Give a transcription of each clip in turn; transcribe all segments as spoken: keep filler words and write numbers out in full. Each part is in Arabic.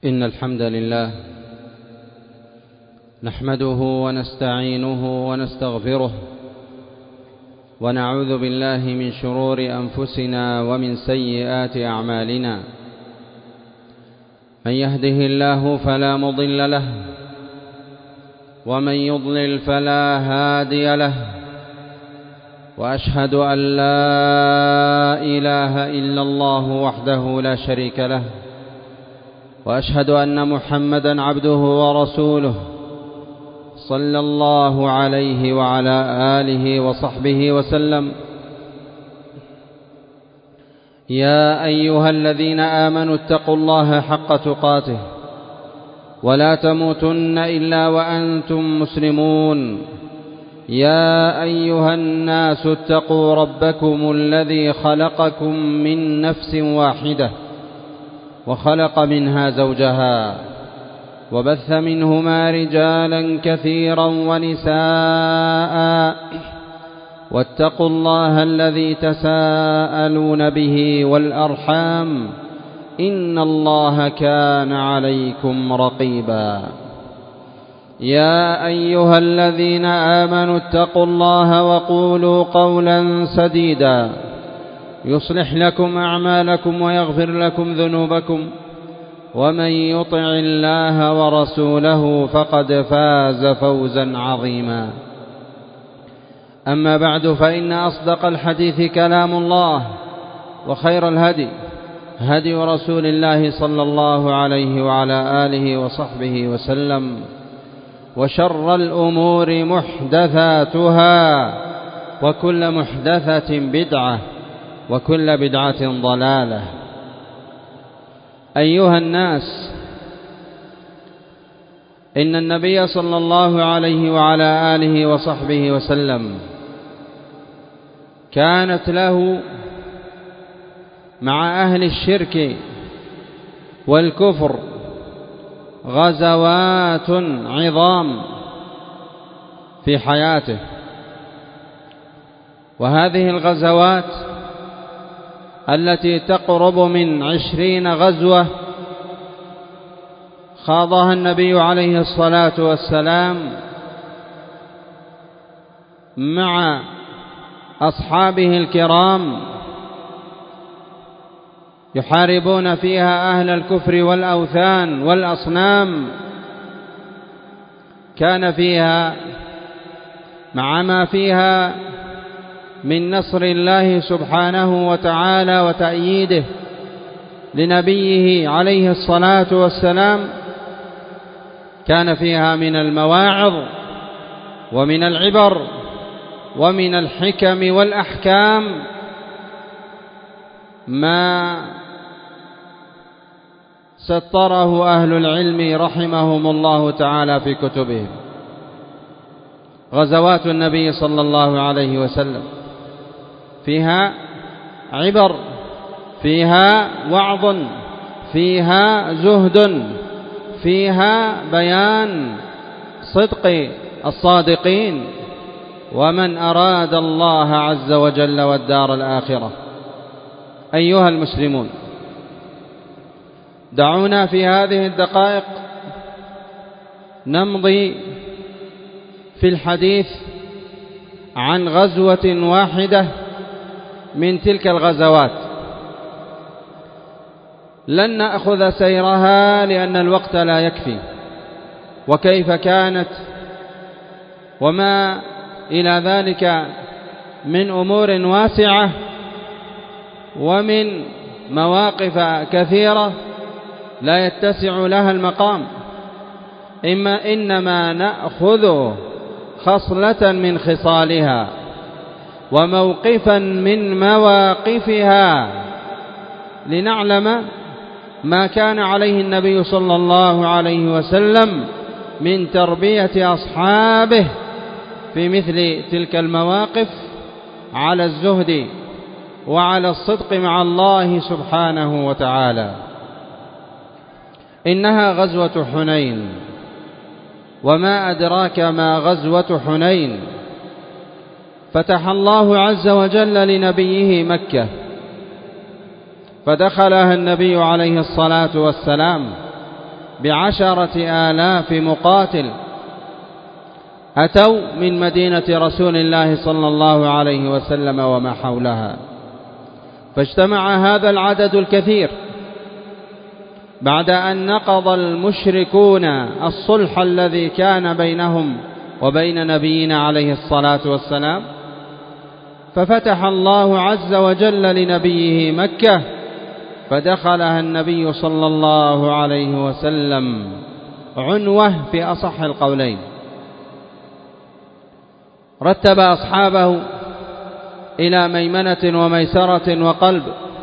إن الحمد لله نحمده ونستعينه ونستغفره ونعوذ بالله من شرور أنفسنا ومن سيئات أعمالنا. من يهده الله فلا مضل له ومن يضلل فلا هادي له، وأشهد أن لا إله إلا الله وحده لا شريك له، وأشهد أن محمدا عبده ورسوله صلى الله عليه وعلى آله وصحبه وسلم. يا أيها الذين آمنوا اتقوا الله حق تقاته ولا تموتن إلا وأنتم مسلمون. يا أيها الناس اتقوا ربكم الذي خلقكم من نفس واحدة وخلق منها زوجها وبث منهما رجالا كثيرا ونساء، واتقوا الله الذي تساءلون به والأرحام إن الله كان عليكم رقيبا. يا أيها الذين آمنوا اتقوا الله وقولوا قولا سديدا يصلح لكم أعمالكم ويغفر لكم ذنوبكم، ومن يطع الله ورسوله فقد فاز فوزا عظيما. أما بعد، فإن أصدق الحديث كلام الله، وخير الهدي هدي رسول الله صلى الله عليه وعلى آله وصحبه وسلم، وشر الأمور محدثاتها، وكل محدثة بدعة، وكل بدعة ضلالة. أيها الناس، إن النبي صلى الله عليه وعلى آله وصحبه وسلم كانت له مع أهل الشرك والكفر غزوات عظام في حياته، وهذه الغزوات التي تقرب من عشرين غزوة خاضها النبي عليه الصلاة والسلام مع أصحابه الكرام، يحاربون فيها أهل الكفر والأوثان والأصنام. كان فيها مع ما فيها من نصر الله سبحانه وتعالى وتأييده لنبيه عليه الصلاة والسلام، كان فيها من المواعظ ومن العبر ومن الحكم والأحكام ما سطره أهل العلم رحمهم الله تعالى في كتبهم. غزوات النبي صلى الله عليه وسلم فيها عبر، فيها وعظ، فيها زهد، فيها بيان صدق الصادقين ومن أراد الله عز وجل والدار الآخرة. أيها المسلمون، دعونا في هذه الدقائق نمضي في الحديث عن غزوة واحدة من تلك الغزوات. لن نأخذ سيرها لأن الوقت لا يكفي، وكيف كانت وما إلى ذلك من أمور واسعة ومن مواقف كثيرة لا يتسع لها المقام. إما إنما نأخذ خصلة من خصالها وموقفا من مواقفها لنعلم ما كان عليه النبي صلى الله عليه وسلم من تربية أصحابه في مثل تلك المواقف على الزهد وعلى الصدق مع الله سبحانه وتعالى. إنها غزوة حنين، وما أدراك ما غزوة حنين. فتح الله عز وجل لنبيه مكة فدخلها النبي عليه الصلاة والسلام بعشرة آلاف مقاتل أتوا من مدينة رسول الله صلى الله عليه وسلم وما حولها، فاجتمع هذا العدد الكثير بعد أن نقض المشركون الصلح الذي كان بينهم وبين نبينا عليه الصلاة والسلام، ففتح الله عز وجل لنبيه مكة، فدخلها النبي صلى الله عليه وسلم عنوة في أصح القولين. رتب أصحابه إلى ميمنة وميسرة وقلب،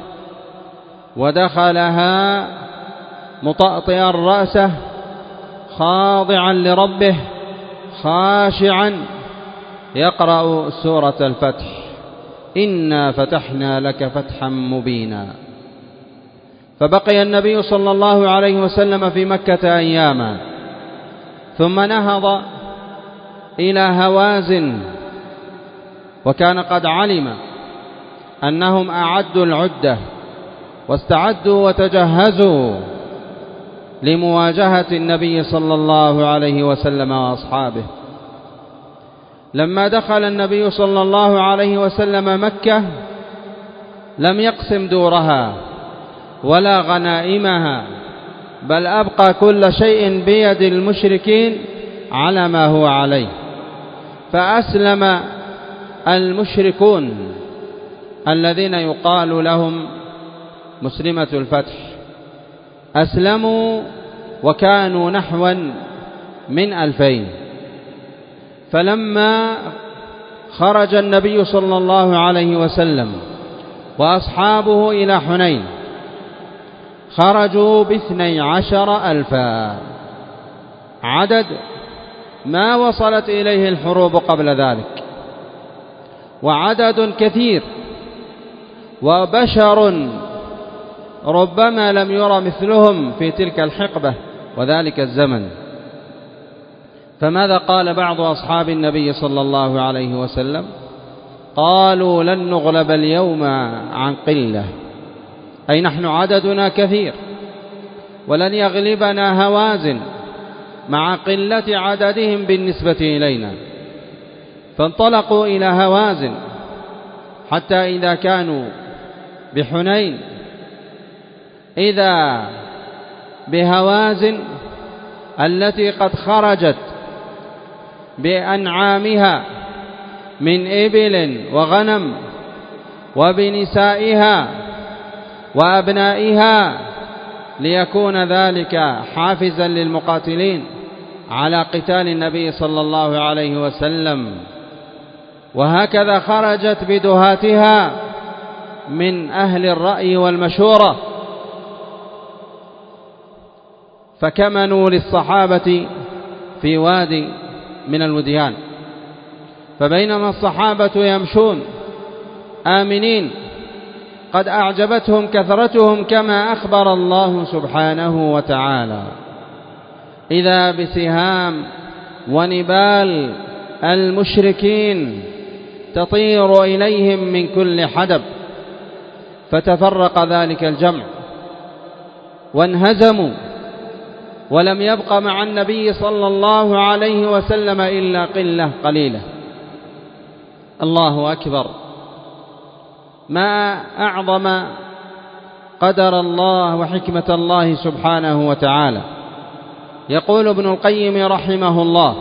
ودخلها مطأطئا رأسه خاضعا لربه خاشعا يقرأ سورة الفتح: إنا فتحنا لك فتحا مبينا. فبقي النبي صلى الله عليه وسلم في مكة أياما، ثم نهض إلى هوازن، وكان قد علم أنهم أعدوا العدة واستعدوا وتجهزوا لمواجهة النبي صلى الله عليه وسلم وأصحابه. لما دخل النبي صلى الله عليه وسلم مكة لم يقسم دورها ولا غنائمها، بل أبقى كل شيء بيد المشركين على ما هو عليه، فأسلم المشركون الذين يقال لهم مسلمة الفتح، أسلموا وكانوا نحوا من ألفين. فلما خرج النبي صلى الله عليه وسلم وأصحابه إلى حنين خرجوا باثني عشر ألفا، عدد ما وصلت إليه الحروب قبل ذلك، وعدد كثير، وبشر ربما لم يرى مثلهم في تلك الحقبة وذلك الزمن. فماذا قال بعض أصحاب النبي صلى الله عليه وسلم؟ قالوا: لن نغلب اليوم عن قلة، أي نحن عددنا كثير، ولن يغلبنا هوازن مع قلة عددهم بالنسبة إلينا. فانطلقوا إلى هوازن حتى إذا كانوا بحنين إذا بهوازن التي قد خرجت بأنعامها من إبل وغنم وبنسائها وأبنائها، ليكون ذلك حافزا للمقاتلين على قتال النبي صلى الله عليه وسلم. وهكذا خرجت بدهاتها من أهل الرأي والمشورة، فكمنوا للصحابة في وادي من الوديان. فبينما الصحابة يمشون آمنين قد أعجبتهم كثرتهم كما أخبر الله سبحانه وتعالى، إذا بسهام ونبال المشركين تطير إليهم من كل حدب، فتفرق ذلك الجمع وانهزموا، ولم يبق مع النبي صلى الله عليه وسلم إلا قلة قليلة. الله أكبر، ما أعظم قدر الله وحكمة الله سبحانه وتعالى. يقول ابن القيم رحمه الله: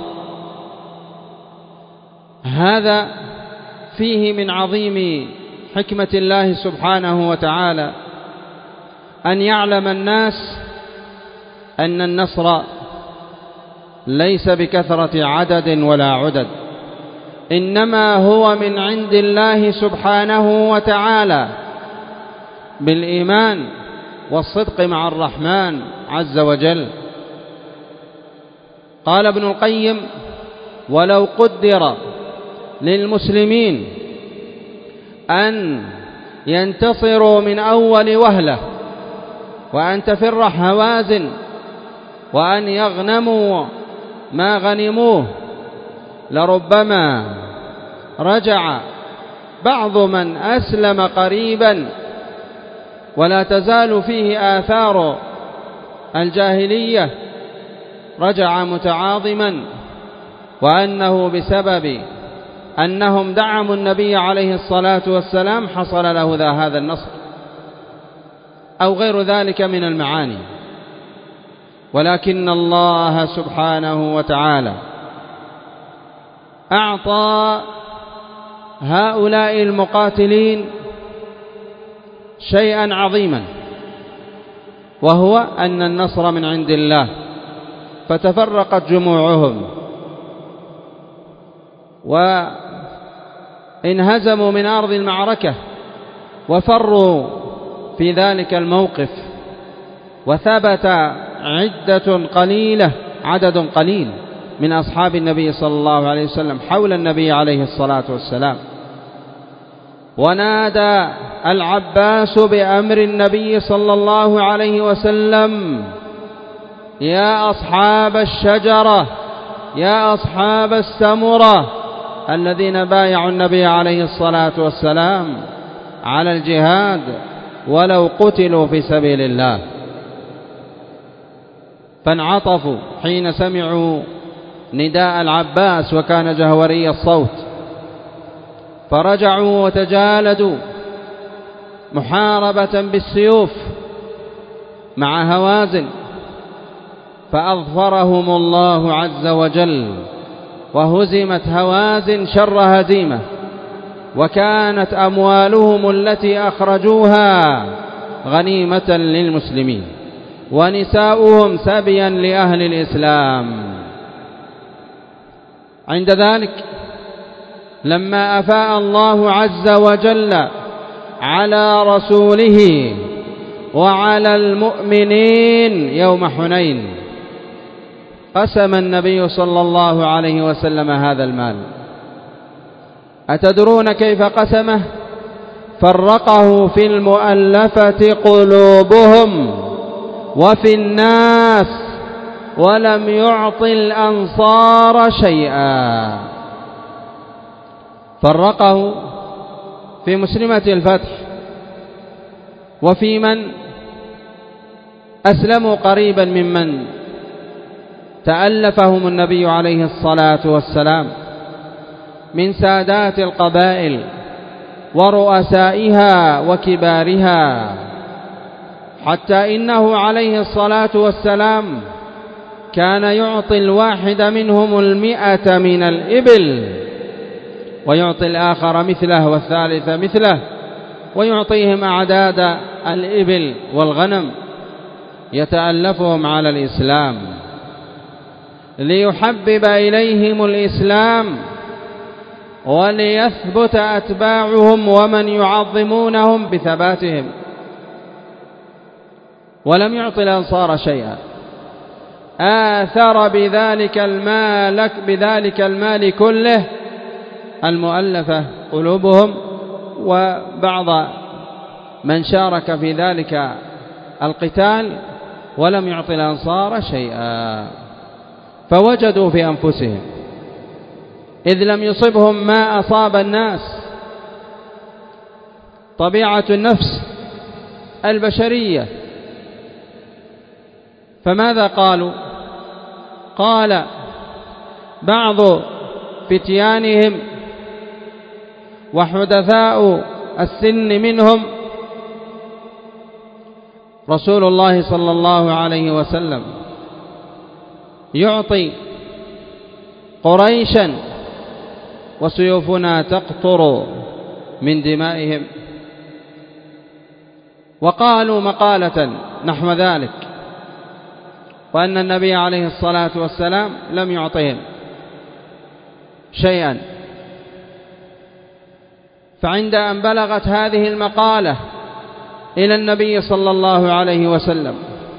هذا فيه من عظيم حكمة الله سبحانه وتعالى أن يعلم الناس أن النصر ليس بكثرة عدد ولا عدد، إنما هو من عند الله سبحانه وتعالى بالإيمان والصدق مع الرحمن عز وجل. قال ابن القيم: ولو قدر للمسلمين أن ينتصروا من أول وهلة وأن تفر هوازن وأن يغنموا ما غنموه، لربما رجع بعض من أسلم قريبا، ولا تزال فيه آثار الجاهلية رجع متعاظما، وأنه بسبب أنهم دعموا النبي عليه الصلاة والسلام حصل له ذا هذا النصر أو غير ذلك من المعاني. ولكن الله سبحانه وتعالى أعطى هؤلاء المقاتلين شيئا عظيما، وهو أن النصر من عند الله، فتفرقت جموعهم وانهزموا من أرض المعركة وفروا في ذلك الموقف، وثبت عدة قليلة عدد قليل من أصحاب النبي صلى الله عليه وسلم حول النبي عليه الصلاة والسلام، ونادى العباس بأمر النبي صلى الله عليه وسلم: يا أصحاب الشجرة، يا أصحاب السمرة الذين بايعوا النبي عليه الصلاة والسلام على الجهاد ولو قتلوا في سبيل الله. فانعطفوا حين سمعوا نداء العباس، وكان جهوري الصوت، فرجعوا وتجالدوا محاربة بالسيوف مع هوازن، فأظفرهم الله عز وجل، وهزمت هوازن شر هزيمة، وكانت أموالهم التي أخرجوها غنيمة للمسلمين، ونساؤهم سبيا لأهل الإسلام. عند ذلك لما أفاء الله عز وجل على رسوله وعلى المؤمنين يوم حنين، قسم النبي صلى الله عليه وسلم هذا المال. أتدرون كيف قسمه؟ فرقه في المؤلفة قلوبهم وفي الناس، ولم يعط الأنصار شيئا. فرقه في مسلمة الفتح، وفي من أسلموا قريبا ممن تألفهم النبي عليه الصلاة والسلام من سادات القبائل ورؤسائها وكبارها، حتى إنه عليه الصلاة والسلام كان يعطي الواحد منهم المئة من الإبل، ويعطي الآخر مثله والثالث مثله، ويعطيهم أعداد الإبل والغنم، يتألفهم على الإسلام ليحبب إليهم الإسلام وليثبت أتباعهم ومن يعظمونهم بثباتهم. ولم يعطي الأنصار شيئا، آثر بذلك المال بذلك المال كله المؤلفة قلوبهم وبعض من شارك في ذلك القتال، ولم يعطي الأنصار شيئا. فوجدوا في أنفسهم إذ لم يصبهم ما أصاب الناس، طبيعة النفس البشرية. فماذا قالوا؟ قال بعض فتيانهم وحدثاء السن منهم: رسول الله صلى الله عليه وسلم يعطي قريشا وسيوفنا تقطر من دمائهم. وقالوا مقالة نحو ذلك، وأن النبي عليه الصلاة والسلام لم يعطهم شيئا. فعند أن بلغت هذه المقالة إلى النبي صلى الله عليه وسلم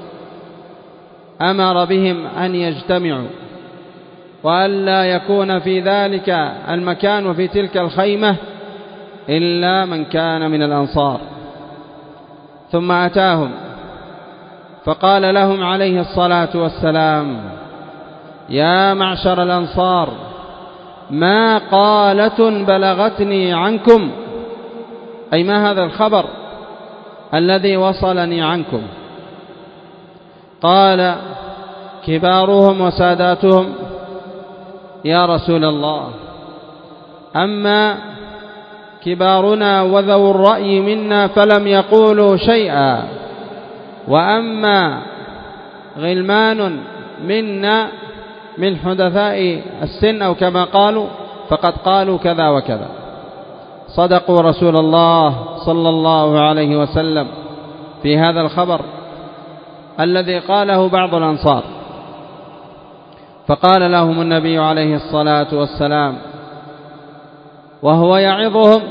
أمر بهم أن يجتمعوا، وأن لا يكون في ذلك المكان وفي تلك الخيمة إلا من كان من الأنصار. ثم أتاهم فقال لهم عليه الصلاة والسلام: يا معشر الأنصار، ما قالة بلغتني عنكم، أي ما هذا الخبر الذي وصلني عنكم؟ قال كبارهم وساداتهم: يا رسول الله، أما كبارنا وذو الرأي منا فلم يقولوا شيئا، وأما غلمان منا من حدثاء السن أو كما قالوا فقد قالوا كذا وكذا. صدقوا رسول الله صلى الله عليه وسلم في هذا الخبر الذي قاله بعض الأنصار. فقال لهم النبي عليه الصلاة والسلام وهو يعظهم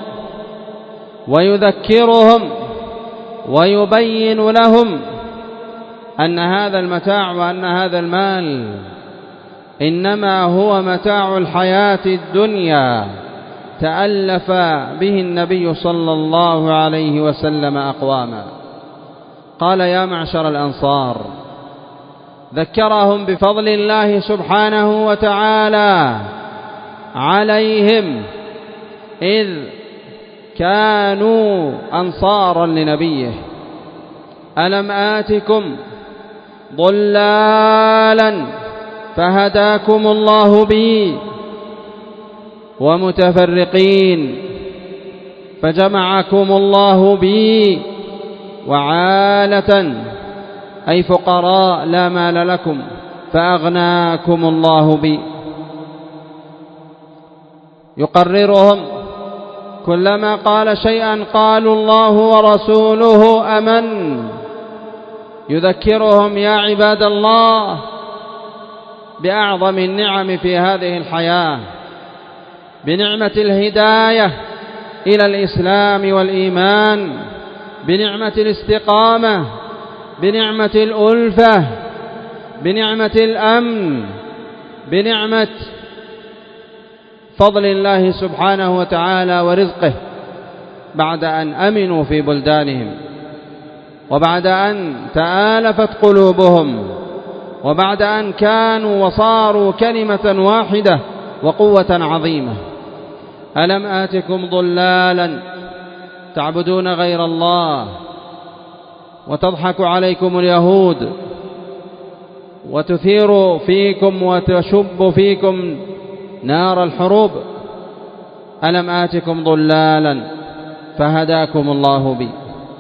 ويذكرهم ويبين لهم أن هذا المتاع وأن هذا المال إنما هو متاع الحياة الدنيا، تألف به النبي صلى الله عليه وسلم أقواما. قال: يا معشر الأنصار، ذكرهم بفضل الله سبحانه وتعالى عليهم إذ كانوا أنصارا لنبيه. ألم آتكم ضلالا فهداكم الله بي، ومتفرقين فجمعكم الله بي، وعالة أي فقراء لا مال لكم فأغناكم الله بي. يقررهم كلما قال شيئا قالوا الله ورسوله أمن. يذكرهم: يا عباد الله، بأعظم النعم في هذه الحياة، بنعمة الهداية إلى الإسلام والإيمان، بنعمة الاستقامة، بنعمة الألفة، بنعمة الأمن، بنعمة فضل الله سبحانه وتعالى ورزقه، بعد أن أمنوا في بلدانهم، وبعد أن تآلفت قلوبهم، وبعد أن كانوا وصاروا كلمة واحدة وقوة عظيمة. ألم آتكم ضلالا تعبدون غير الله، وتضحك عليكم اليهود، وتثير فيكم وتشب فيكم نار الحروب. ألم آتكم ضلالا فهداكم الله بي،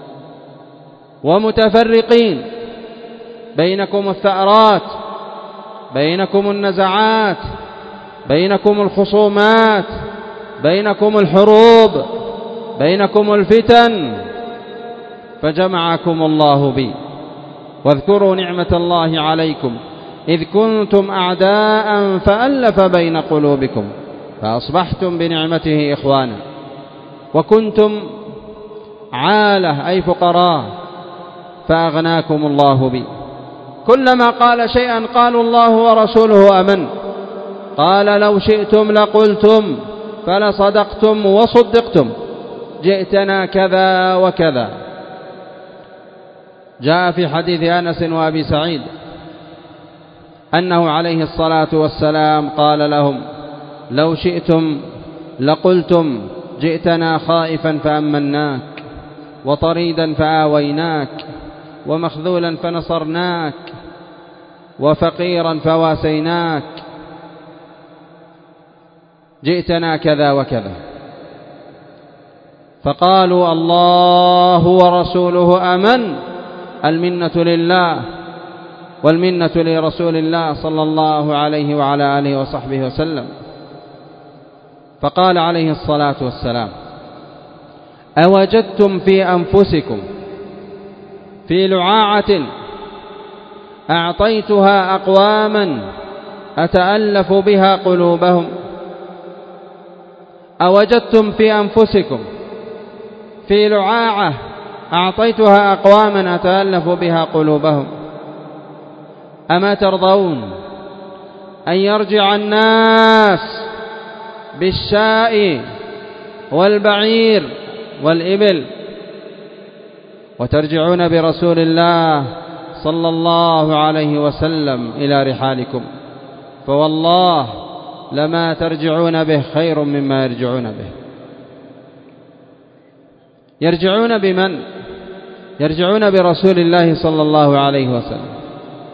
ومتفرقين، بينكم الثأرات، بينكم النزعات، بينكم الخصومات، بينكم الحروب، بينكم الفتن، فجمعكم الله بي. واذكروا نعمة الله عليكم إذ كنتم أعداء فألف بين قلوبكم فأصبحتم بنعمته إخوانا، وكنتم عالة أي فقراء فأغناكم الله بي. كلما قال شيئا قالوا الله ورسوله أمن. قال: لو شئتم لقلتم فلصدقتم وصدقتم، جئتنا كذا وكذا. جاء في حديث أنس وأبي سعيد أنه عليه الصلاة والسلام قال لهم: لو شئتم لقلتم جئتنا خائفا فأمناك، وطريدا فآويناك، ومخذولا فنصرناك، وفقيرا فواسيناك، جئتنا كذا وكذا. فقالوا: الله ورسوله أمن. المنة لله والمنة لرسول الله صلى الله عليه وعلى آله وصحبه وسلم. فقال عليه الصلاة والسلام: أوجدتم في أنفسكم في لعاعة أعطيتها أقواما أتألف بها قلوبهم؟ أوجدتم في أنفسكم في لعاعة أعطيتها أقواما أتألف بها قلوبهم؟ أما ترضون أن يرجع الناس بالشاء والبعير والإبل، وترجعون برسول الله صلى الله عليه وسلم إلى رحالكم؟ فوالله لما ترجعون به خير مما يرجعون به. يرجعون بمن؟ يرجعون برسول الله صلى الله عليه وسلم.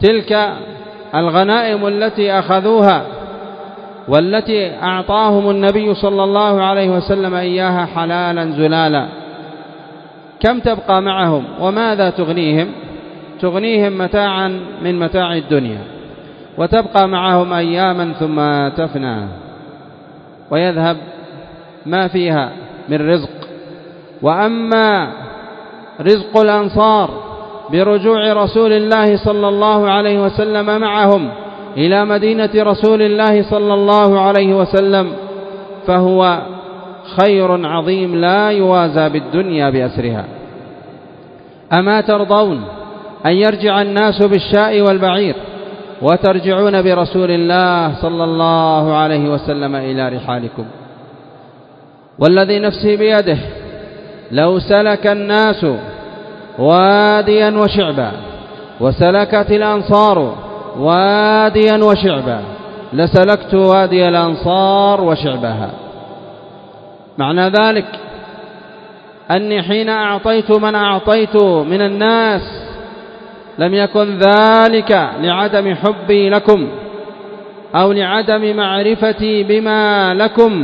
تلك الغنائم التي أخذوها والتي أعطاهم النبي صلى الله عليه وسلم إياها حلالا زلالا، كم تبقى معهم وماذا تغنيهم؟ تغنيهم متاعا من متاع الدنيا، وتبقى معهم أياما ثم تفنى ويذهب ما فيها من رزق. وأما رزق الأنصار برجوع رسول الله صلى الله عليه وسلم معهم إلى مدينة رسول الله صلى الله عليه وسلم فهو خير عظيم لا يوازى بالدنيا بأسرها. أما ترضون أن يرجع الناس بالشاء والبعير وترجعون برسول الله صلى الله عليه وسلم إلى رحالكم؟ والذي نفسي بيده لو سلك الناس واديا وشعبا وسلكت الأنصار واديا وشعبا لسلكت وادي الأنصار وشعبها. معنى ذلك أني حين أعطيت من أعطيت من الناس لم يكن ذلك لعدم حبي لكم أو لعدم معرفتي بما لكم،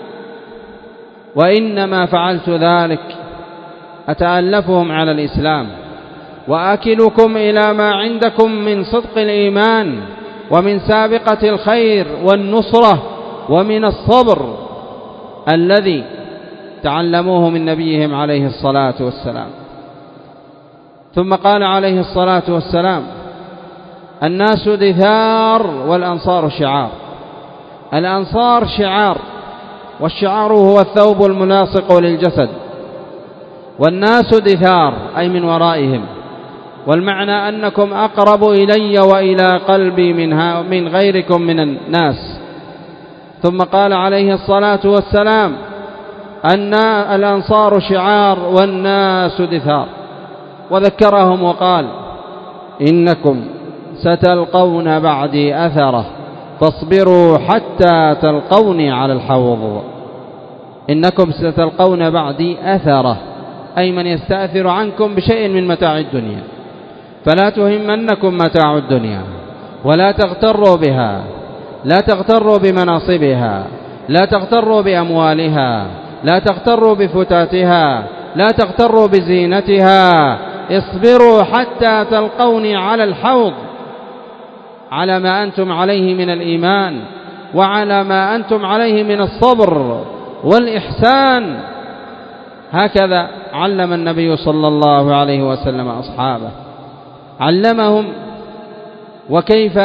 وإنما فعلت ذلك أتألفهم على الإسلام وأكلكم إلى ما عندكم من صدق الإيمان ومن سابقة الخير والنصرة ومن الصبر الذي تعلموه من نبيهم عليه الصلاة والسلام. ثم قال عليه الصلاة والسلام: الناس دثار والأنصار شعار. الأنصار شعار، والشعار هو الثوب الملاصق للجسد، والناس دثار أي من ورائهم، والمعنى أنكم أقرب إلي وإلى قلبي منها من غيركم من الناس. ثم قال عليه الصلاة والسلام: أن الأنصار شعار والناس دثار، وذكرهم وقال: إنكم ستلقون بعدي أثرة فاصبروا حتى تلقوني على الحوض. إنكم ستلقون بعدي أثرة أي من يستأثر عنكم بشيء من متاع الدنيا، فلا تهمنكم متاع الدنيا ولا تغتروا بها، لا تغتروا بمناصبها، لا تغتروا بأموالها، لا تغتروا بفتاتها، لا تغتروا بزينتها. اصبروا حتى تلقوني على الحوض، على ما أنتم عليه من الإيمان وعلى ما أنتم عليه من الصبر والإحسان. هكذا علم النبي صلى الله عليه وسلم أصحابه، علمهم. وكيف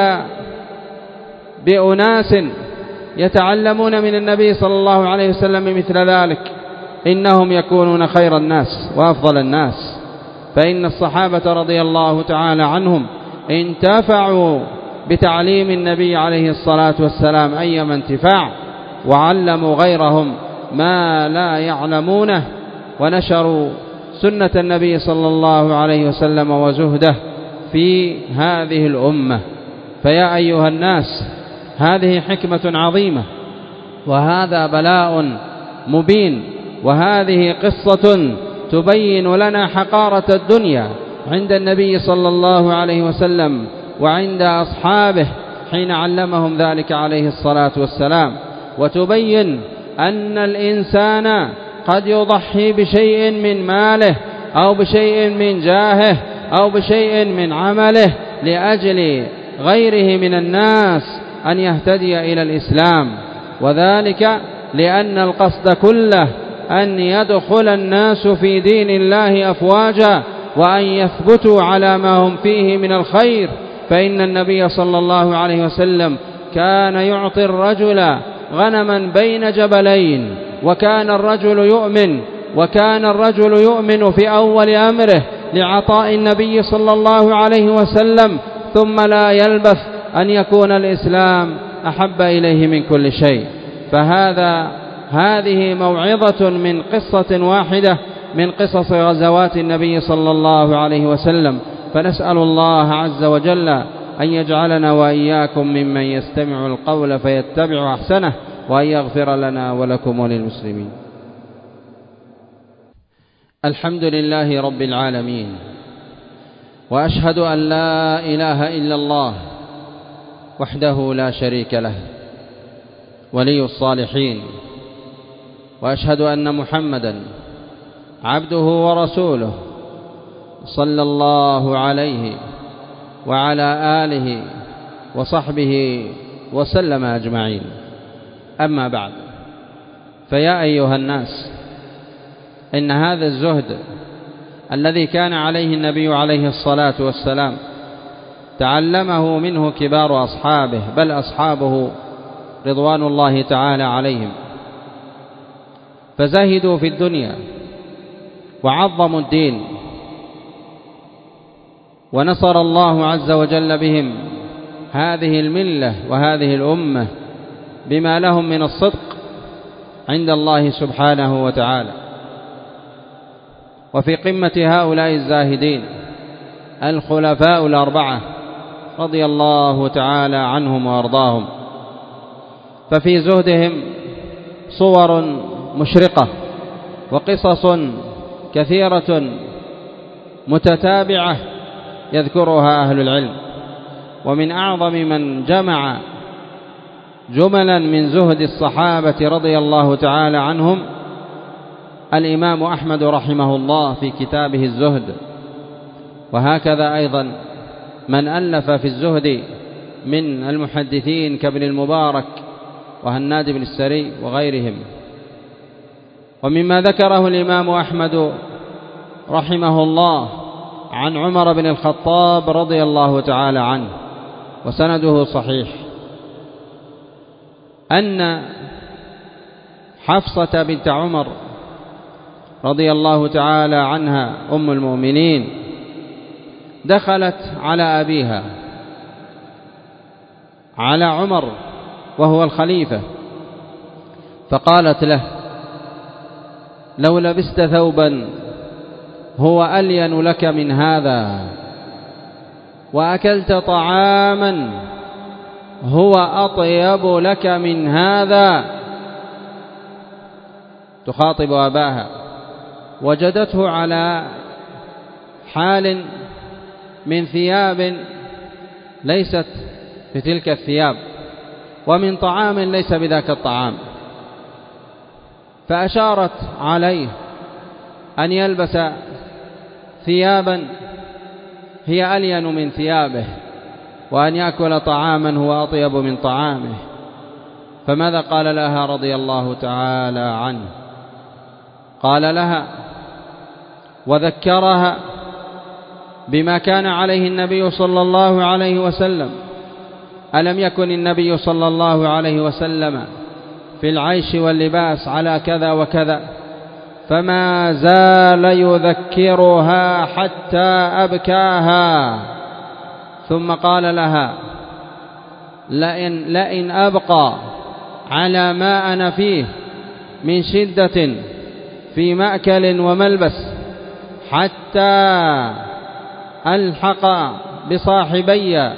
بأناس يتعلمون من النبي صلى الله عليه وسلم مثل ذلك؟ إنهم يكونون خير الناس وأفضل الناس، فإن الصحابة رضي الله تعالى عنهم انتفعوا بتعليم النبي عليه الصلاة والسلام أيما انتفاع، وعلموا غيرهم ما لا يعلمونه، ونشروا سنة النبي صلى الله عليه وسلم وزهده في هذه الأمة. فيا أيها الناس، هذه حكمة عظيمة، وهذا بلاء مبين، وهذه قصة تبين لنا حقارة الدنيا عند النبي صلى الله عليه وسلم وعند أصحابه حين علمهم ذلك عليه الصلاة والسلام، وتبين أن الإنسان قد يضحي بشيء من ماله أو بشيء من جاهه أو بشيء من عمله لأجل غيره من الناس أن يهتدي إلى الإسلام، وذلك لأن القصد كله أن يدخل الناس في دين الله أفواجا وأن يثبتوا على ما هم فيه من الخير. فإن النبي صلى الله عليه وسلم كان يعطي الرجل غنما بين جبلين، وكان الرجل يؤمن وكان الرجل يؤمن في أول أمره لعطاء النبي صلى الله عليه وسلم، ثم لا يلبث أن يكون الإسلام أحب إليه من كل شيء. فهذا هذه موعظة من قصة واحدة من قصص غزوات النبي صلى الله عليه وسلم. فنسأل الله عز وجل أن يجعلنا وإياكم ممن يستمع القول فيتبع أحسنه، وأن يغفر لنا ولكم وللمسلمين. الحمد لله رب العالمين، وأشهد أن لا إله إلا الله وحده لا شريك له ولي الصالحين، وأشهد أن محمدا عبده ورسوله صلى الله عليه وعلى آله وصحبه وسلم أجمعين. أما بعد، فيا أيها الناس، إن هذا الزهد الذي كان عليه النبي عليه الصلاة والسلام تعلمه منه كبار أصحابه، بل أصحابه رضوان الله تعالى عليهم، فزهدوا في الدنيا وعظموا الدين، ونصر الله عز وجل بهم هذه الملة وهذه الأمة بما لهم من الصدق عند الله سبحانه وتعالى. وفي قمة هؤلاء الزاهدين الخلفاء الأربعة رضي الله تعالى عنهم وأرضاهم، ففي زهدهم صور مشرقة وقصص كثيرة متتابعة يذكرها أهل العلم. ومن أعظم من جمع جملا من زهد الصحابة رضي الله تعالى عنهم الإمام أحمد رحمه الله في كتابه الزهد، وهكذا أيضا من ألف في الزهد من المحدثين كابن المبارك وهناد بن السري وغيرهم. ومما ذكره الإمام أحمد رحمه الله عن عمر بن الخطاب رضي الله تعالى عنه، وسنده صحيح، أن حفصة بنت عمر رضي الله تعالى عنها أم المؤمنين دخلت على أبيها على عمر وهو الخليفة، فقالت له: لو لبست ثوبا هو ألين لك من هذا، وأكلت طعاما هو أطيب لك من هذا. تخاطب أباها، وجدته على حال من ثياب ليست في تلك الثياب، ومن طعام ليس بذاك الطعام، فأشارت عليه أن يلبس ثيابا هي ألين من ثيابه، وأن يأكل طعاما هو أطيب من طعامه. فماذا قال لها رضي الله تعالى عنه؟ قال لها وذكرها بما كان عليه النبي صلى الله عليه وسلم: ألم يكن النبي صلى الله عليه وسلم في العيش واللباس على كذا وكذا؟ فما زال يذكرها حتى أبكاها، ثم قال لها: لئن, لئن أبقى على ما أنا فيه من شدة في مأكل وملبس حتى ألحق بصاحبي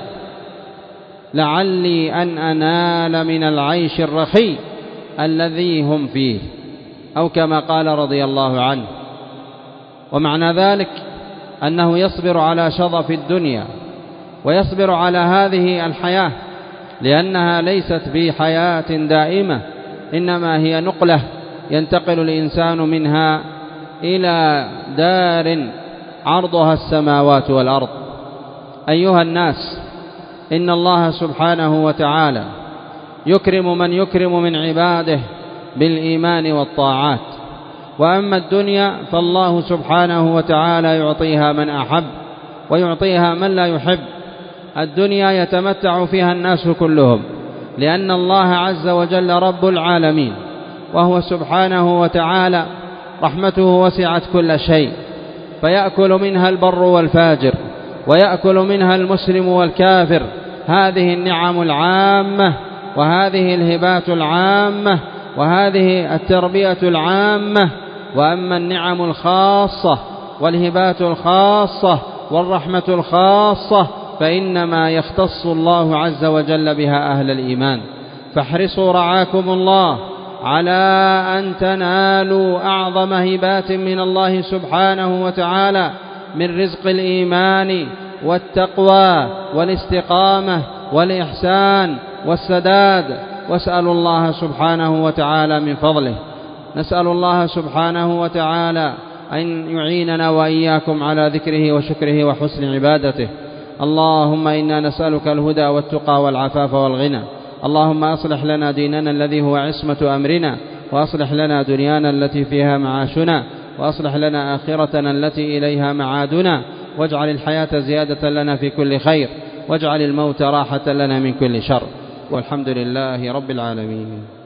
لعلي أن أنال من العيش الرخي الذي هم فيه، أو كما قال رضي الله عنه. ومعنى ذلك أنه يصبر على شظف الدنيا، ويصبر على هذه الحياة، لأنها ليست بحياة دائمة، إنما هي نقلة ينتقل الإنسان منها إلى دار عرضها السماوات والأرض. أيها الناس، إن الله سبحانه وتعالى يكرم من يكرم من عباده بالإيمان والطاعات، وأما الدنيا فالله سبحانه وتعالى يعطيها من أحب ويعطيها من لا يحب. الدنيا يتمتع فيها الناس كلهم، لأن الله عز وجل رب العالمين، وهو سبحانه وتعالى رحمته وسعت كل شيء، فيأكل منها البر والفاجر، ويأكل منها المسلم والكافر. هذه النعم العامة، وهذه الهبات العامة، وهذه التربية العامة. وأما النعم الخاصة والهبات الخاصة والرحمة الخاصة فإنما يختص الله عز وجل بها أهل الإيمان. فاحرصوا رعاكم الله على أن تنالوا أعظم هبات من الله سبحانه وتعالى، من رزق الإيمان والتقوى والاستقامة والإحسان والسداد، واسأل الله سبحانه وتعالى من فضله نسأل الله سبحانه وتعالى أن يعيننا وإياكم على ذكره وشكره وحسن عبادته. اللهم إنا نسألك الهدى والتقى والعفاف والغنى. اللهم أصلح لنا ديننا الذي هو عصمة أمرنا، وأصلح لنا دنيانا التي فيها معاشنا، وأصلح لنا آخرتنا التي إليها معادنا، واجعل الحياة زيادة لنا في كل خير، واجعل الموت راحة لنا من كل شر، والحمد لله رب العالمين.